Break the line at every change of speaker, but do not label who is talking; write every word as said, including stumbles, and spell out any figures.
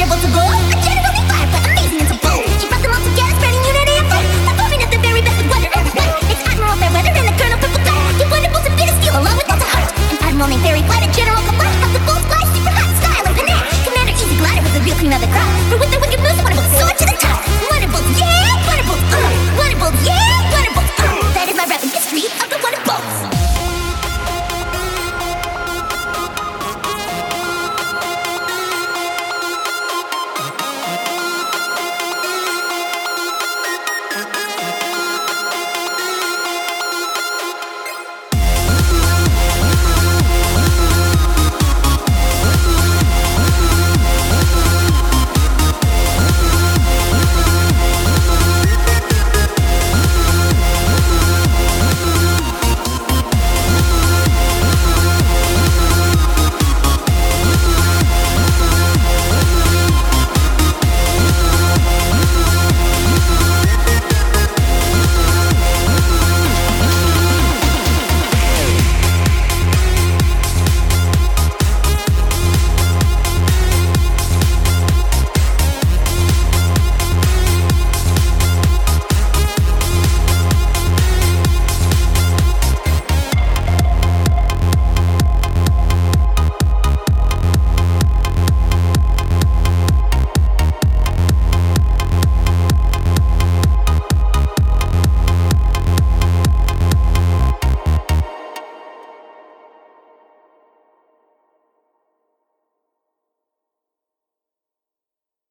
able to blow. A generally fire, but amazing and so bold. She brought them all together, spreading unity and fun. Performing at their very best with weather and fun. It's Admiral Fairweather and the Colonel Purple Gun. You're wonderful to be to steal along with lots of heart. And Admiral named Fairy Flight and General Kabutt have the full fly, super hot style and panache. Commander Easy Glider was the real cream of the crop.